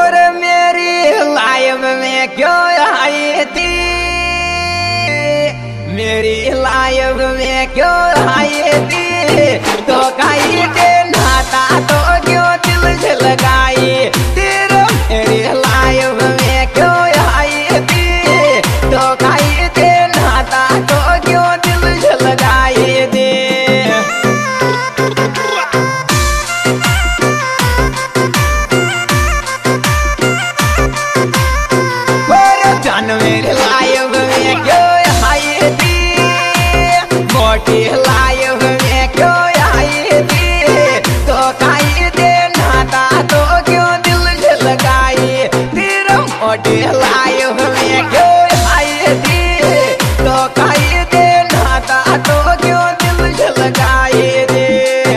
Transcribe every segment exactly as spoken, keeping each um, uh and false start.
और मेरी लाइफ में क्यों आई थी, मेरी लाइफ में क्यों आई थी, तो कहीं के नाता तो क्यों दिल से लगाई, तेरा मेरी लाइफ में क्यों आई थी, तो कहीं के नाता तो क्यों दिल से लगाई थी। मेरी लाइफ में क्यों आई थी, मोटी लाइफ में क्यों आई थी, तो कहीं दे नाता तो क्यों दिल से लगाई, तेरा मोटी लाइफ में क्यों आई थी, तो कहीं दे नाता तो क्यों दिल से लगाई थी।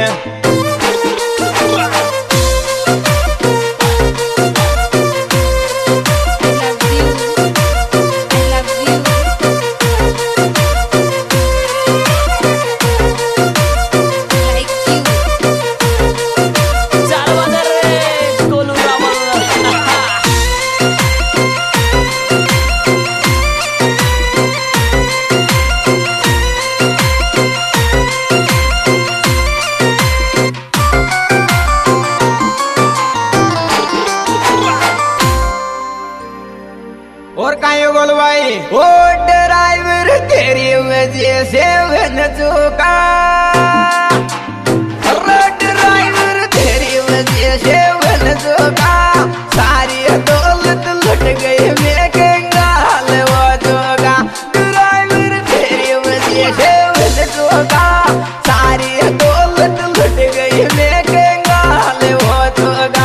और काहे बोल भाई, ओ ड्राइवर तेरी वजह से बन चुका, ड्राइवर तेरी वजह से बन चुका, सारी दौलत लुट गई मैं कंगाल हो चुका, ड्राइवर तेरी वजह से बन चुका, सारी दौलत लुट गई मैं कंगाल हो चुका।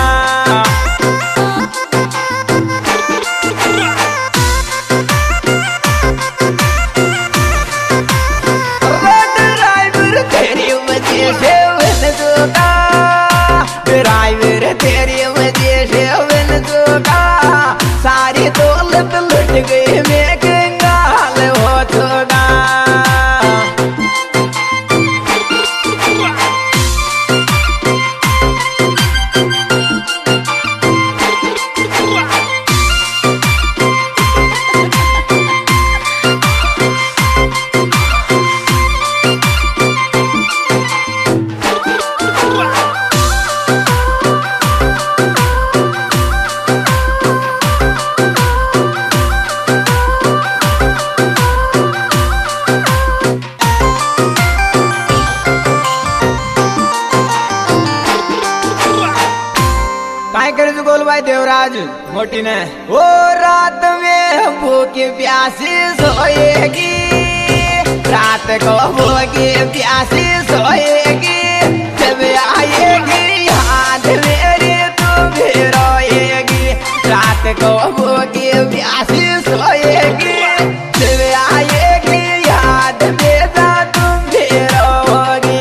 ड्राइवर तेरी वजह से बन चुका, सारी दौलत लुट गई मैं कंगाल हो चुका। गोल भाई देवराज मोटी ने, ओ रात में भूखी प्यासी सोएगी, रात को भूखी प्यासी सोएगी, जब आएगी याद मेरी तू भी रोएगी, रात को भूखी प्यासी सोएगी, जब आएगी याद बेटा तुम भी रोओगी।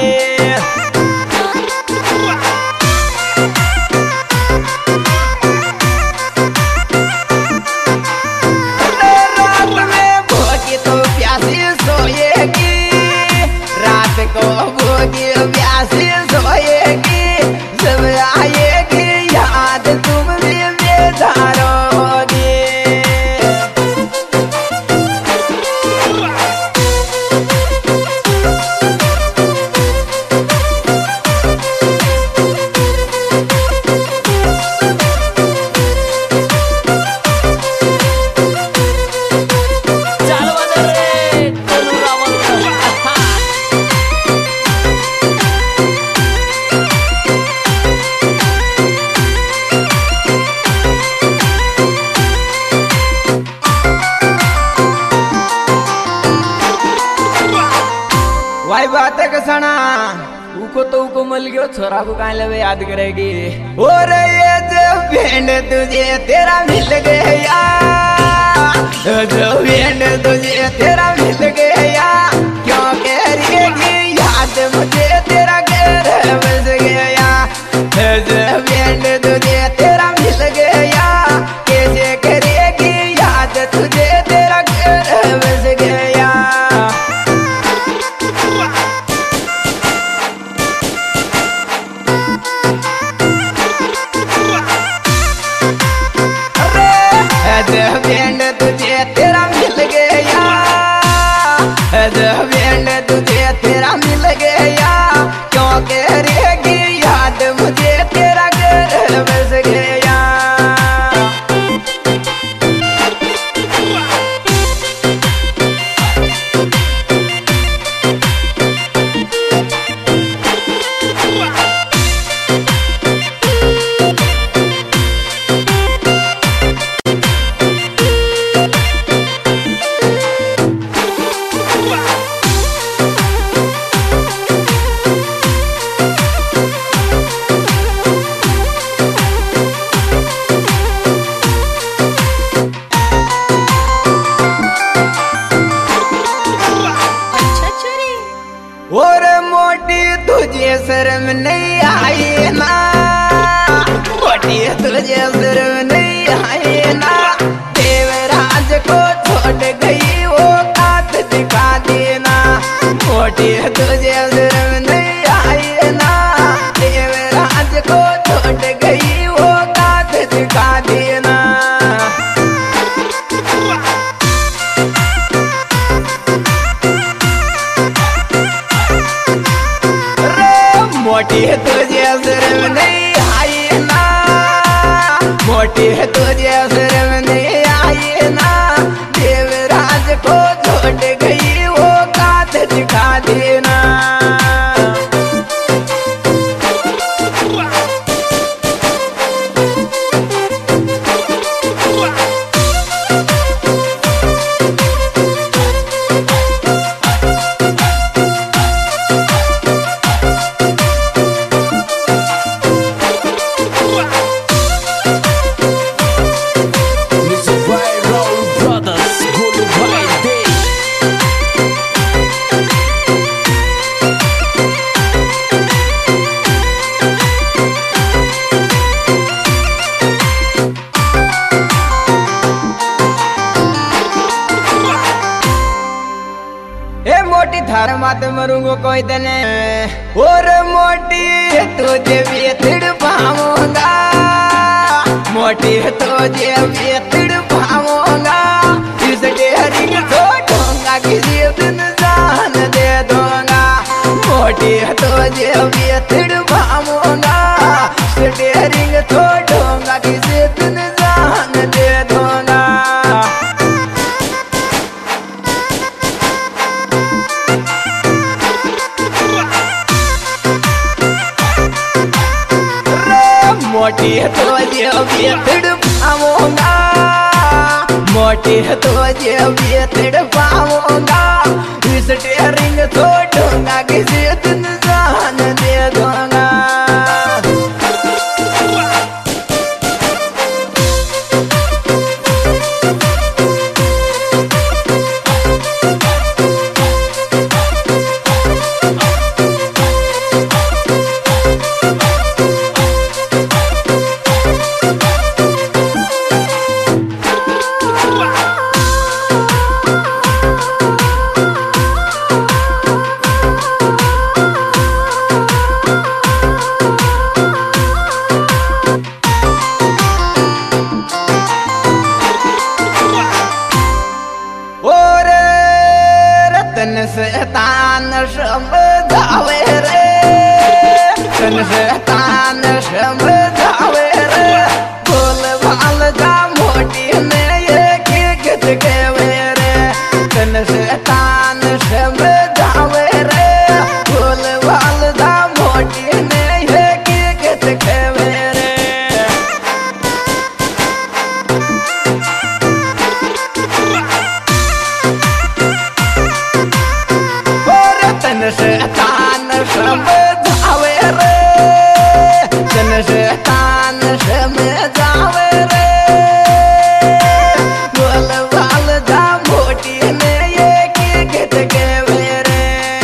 रात को भूखी प्यासी सोएगी, जब आएगी याद तुम भी बेदारोगी। भाई बात है कसना, उको तो उको मिल गयो, छोरा को कहाँ लवे याद करेगी, और ये जो बैंड तुझे तेरा मिल गया, जो बैंड तुझे तेरा मिल गया, क्यों कह रही याद मुझे तेरा घर बस गया, जो बैंड तुझे तेरा मिल गया, कैसे करेगी याद तुझे तेरा घर बस गया। जरूर नहीं आए ना, देवराज को छोड़ गई वो कात दिखा देना। मोटी तुझे जरूर नहीं आए ना, देवराज को छोड़ गई वो कात दिखा देना। मोटी तुझे जरूर नहीं आई ना, मोटी तुझे जरूर नहीं आई ना, देवराज को छोड़ गई वो कात दिखा देना। मोटी थार माते मरूंगो कोई तने, और मोटी तुझे भी तड़पाऊंगा, मोटी तुझे भी तड़पाऊंगा, इस डेहरी को छोड़ूंगा किसी दिन जान दे दूंगा। मोटी तुझे भी तड़पाऊंगा, इस डेहरी को छोड़ूंगा किसी दिन जान दे दूंगा। मोटी तुझे भी तड़पाऊंगा, मोटी तुझे भी तड़पाऊंगा, इस डेयरिंग छोड़ूंगा किसी दिन जान दे दूंगा। तन से तान समझावे रे, तन से तान समझावे रे, बोल भाल जा मोटी ने ये की गत गवे रे। तन से तान समझावे रे, बोल भाल जा मोटी ने ये की गत गवे रे। तन से तान समझावे रे, तन से तान समझावे रे, बोल भाल जा मोटी ने ये की गत गवे रे।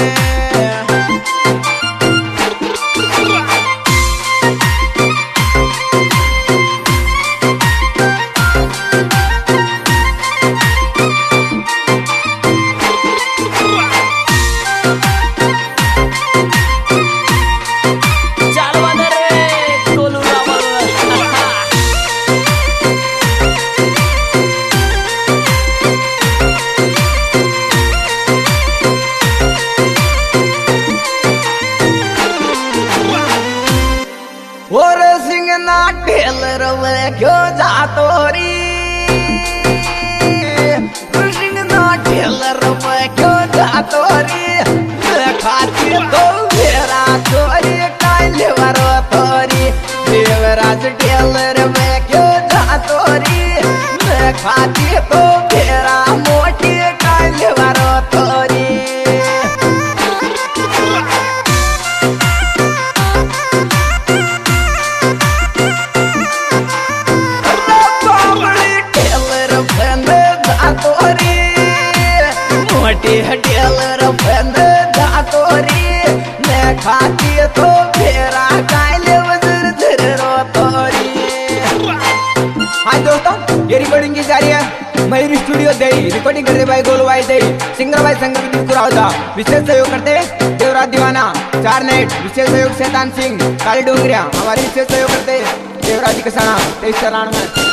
और सिंगना ढेल रवे क्यों जा तोरी, सिंगना ढेल रवे क्यों जा तोरी, खाती तो मेरा तोरी काले वरो तोरी। देवराज ढेल रवे क्यों जा तोरी, खाती तो मेरा मोटी काले वरो तोरी। मोटी हटियल रफन दातोरी ने खाती तो फेरा काले वजर धर रो तोरी। रिकॉर्डिंग करते भाई गोलू भाई थे, सिंगर भाई संगर कुरावदा, विशेष सहयोग करते देवराज दीवाना, चार नेट, विशेष सहयोग शैतान सिंह, काली डोंगरिया, हमारे विशेष सहयोग करते देवराज कसाना, तेईस चरण में